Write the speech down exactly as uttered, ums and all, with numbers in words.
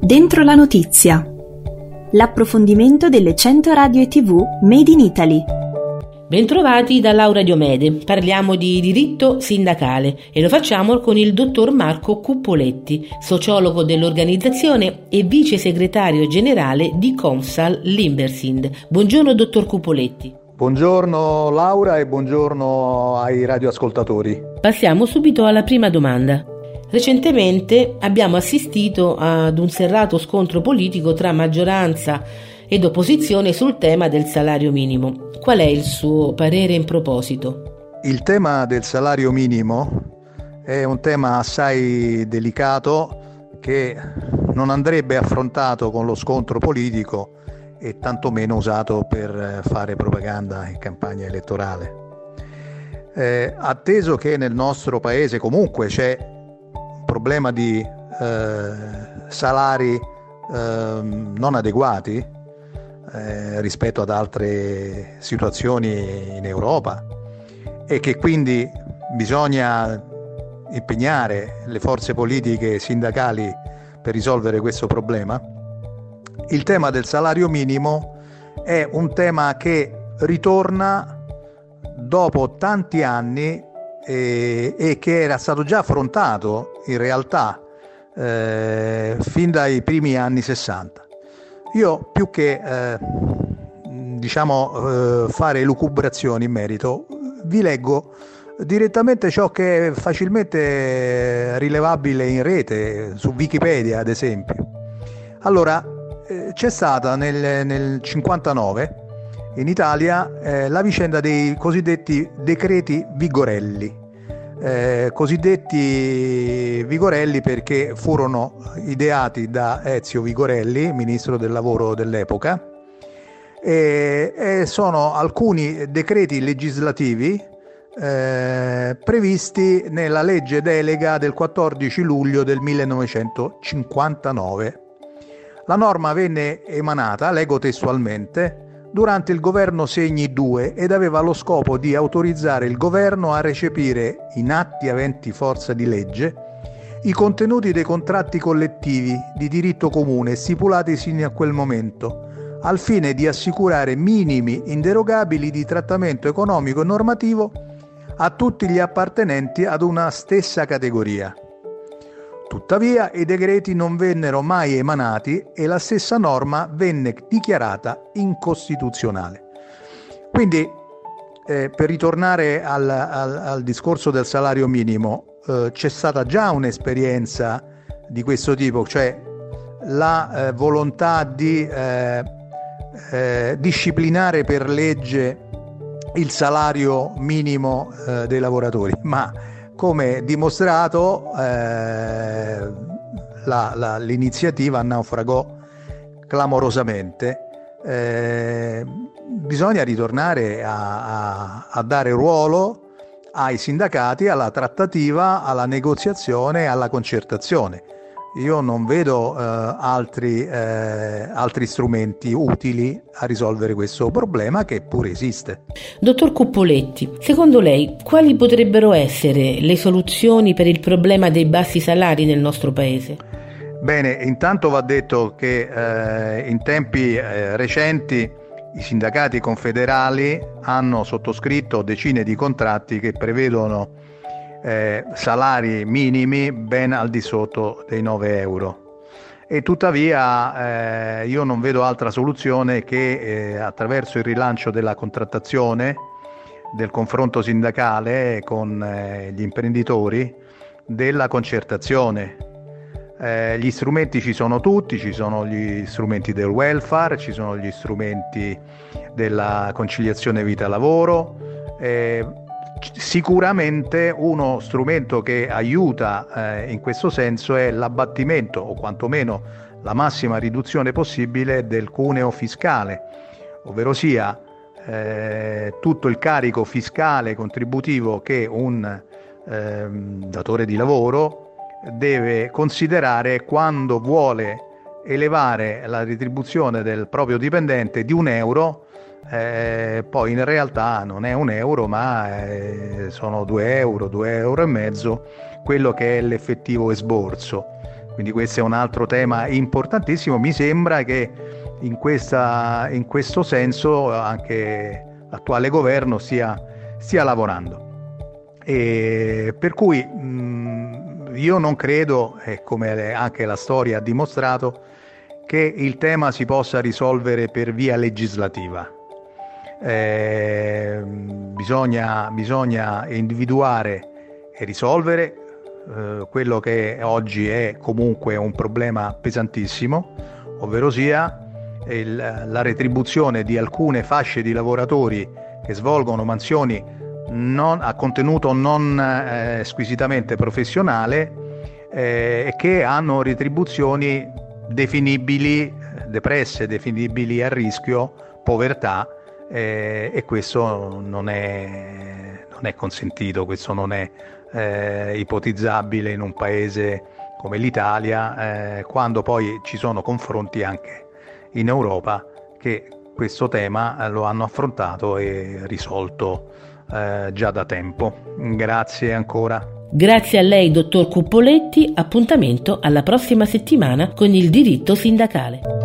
Dentro la notizia. L'approfondimento delle cento radio e tivù Made in Italy. Bentrovati da Laura Diomede. Parliamo di diritto sindacale e lo facciamo con il dottor Marco Cuppoletti, sociologo dell'organizzazione e vice segretario generale di Confsal Limbersind. Buongiorno dottor Cuppoletti. Buongiorno Laura e buongiorno ai radioascoltatori. Passiamo subito alla prima domanda. Recentemente abbiamo assistito ad un serrato scontro politico tra maggioranza ed opposizione sul tema del salario minimo. Qual è il suo parere in proposito? Il tema del salario minimo è un tema assai delicato che non andrebbe affrontato con lo scontro politico e tantomeno usato per fare propaganda in campagna elettorale. Eh, atteso che nel nostro paese comunque c'è un problema di eh, salari eh, non adeguati eh, rispetto ad altre situazioni in Europa e che quindi bisogna impegnare le forze politiche e sindacali per risolvere questo problema, il tema del salario minimo è un tema che ritorna dopo tanti anni e, e che era stato già affrontato in realtà eh, fin dai primi anni sessanta. Io più che eh, diciamo eh, fare elucubrazioni in merito, vi leggo direttamente ciò che è facilmente rilevabile in rete, su Wikipedia ad esempio. Allora, eh, c'è stata nel, nel cinquantanove in Italia eh, la vicenda dei cosiddetti decreti Vigorelli, eh, cosiddetti Vigorelli perché furono ideati da Ezio Vigorelli, ministro del lavoro dell'epoca, e, e sono alcuni decreti legislativi Eh, previsti nella legge delega del quattordici luglio del millenovecentocinquantanove. La norma venne emanata, leggo testualmente, durante il governo Segni due ed aveva lo scopo di autorizzare il governo a recepire in atti aventi forza di legge i contenuti dei contratti collettivi di diritto comune stipulati sino a quel momento, al fine di assicurare minimi inderogabili di trattamento economico e normativo a tutti gli appartenenti ad una stessa categoria. Tuttavia i decreti non vennero mai emanati e la stessa norma venne dichiarata incostituzionale. Quindi, eh, per ritornare al, al, al discorso del salario minimo, eh, c'è stata già un'esperienza di questo tipo, cioè la eh, volontà di eh, eh, disciplinare per legge il salario minimo eh, dei lavoratori, ma come dimostrato eh, la, la, l'iniziativa naufragò clamorosamente. Eh, bisogna ritornare a, a, a dare ruolo ai sindacati, alla trattativa, alla negoziazione, alla concertazione. Io non vedo eh, altri, eh, altri strumenti utili a risolvere questo problema che pure esiste. Dottor Cuppoletti, secondo lei quali potrebbero essere le soluzioni per il problema dei bassi salari nel nostro paese? Bene, intanto va detto che eh, in tempi eh, recenti i sindacati confederali hanno sottoscritto decine di contratti che prevedono Eh, salari minimi ben al di sotto dei nove euro e tuttavia eh, io non vedo altra soluzione che eh, attraverso il rilancio della contrattazione, del confronto sindacale con eh, gli imprenditori, della concertazione. Eh, gli strumenti ci sono tutti, ci sono gli strumenti del welfare, ci sono gli strumenti della conciliazione vita-lavoro. eh, Sicuramente uno strumento che aiuta eh, in questo senso è l'abbattimento o quantomeno la massima riduzione possibile del cuneo fiscale, ovvero sia eh, tutto il carico fiscale contributivo che un eh, datore di lavoro deve considerare quando vuole elevare la retribuzione del proprio dipendente di un euro. Eh, poi in realtà non è un euro ma eh, sono due euro, due euro e mezzo quello che è l'effettivo esborso. Quindi questo è un altro tema importantissimo. Mi sembra che in, questa, in questo senso anche l'attuale governo stia, stia lavorando. E per cui mh, io non credo, e come anche la storia ha dimostrato, che il tema si possa risolvere per via legislativa. Eh, bisogna, bisogna individuare e risolvere eh, quello che oggi è comunque un problema pesantissimo, ovvero sia il, la retribuzione di alcune fasce di lavoratori che svolgono mansioni non, a contenuto non eh, squisitamente professionale eh, e che hanno retribuzioni definibili, depresse, definibili a rischio, povertà, eh, e questo non è, non è consentito, questo non è eh, ipotizzabile in un paese come l'Italia, eh, quando poi ci sono confronti anche in Europa che questo tema lo hanno affrontato e risolto eh, già da tempo. Grazie ancora. Grazie a lei, dottor Cuppoletti. Appuntamento alla prossima settimana con il diritto sindacale.